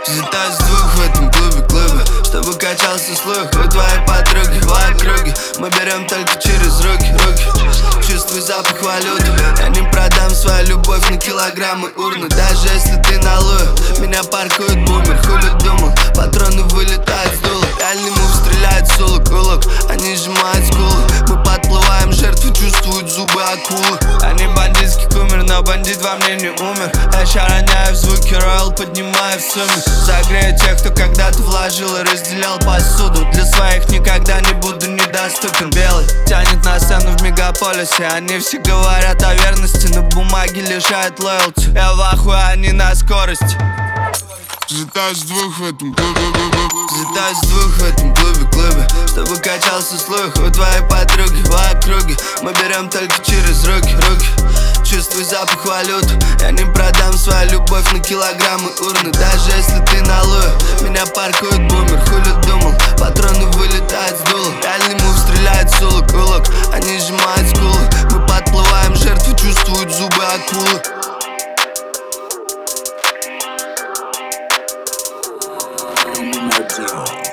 Взлетаю с двух в этом клубе, чтобы качался слух. У твоей подруги в округе мы берем только через руки. Чувствуй запах валюты. Я не продам свою любовь на килограммы урны. Даже если ты на лую, меня паркует бумер. Хули думал, патроны вылетают с дула. Реальный мув стреляет с улок. Они сжимают скулы. Мы подплываем, жертвы чувствуют зубы акулы. Они бандитский кумир, но бандит во мне не умер. Я ща роняю в звуки, роял поднимаю в сумме. Загрею тех, кто когда-то вложил и разделял посуду. Для своих никогда не буду недоступен. Белый тянет на сцену в мегаполисе. Они все говорят о верности, на бумаге лишают лоялти. Я в ахуе, они на скорости. Взлетаю с двух в этом клубе. Взлетаю с двух в этом клубе, чтобы качался слух. У твоей подруги в округе мы берем только через руки. Чувствуй запах валют. Я не продам свою любовь на килограммы урны. Даже если ты на лую, меня паркует бумер. Хули думал, патроны вылетают с дула. Реальный мув стреляет с улок. Они сжимают скулы. Мы подплываем, жертвы чувствуют зубы акулы. Imagine.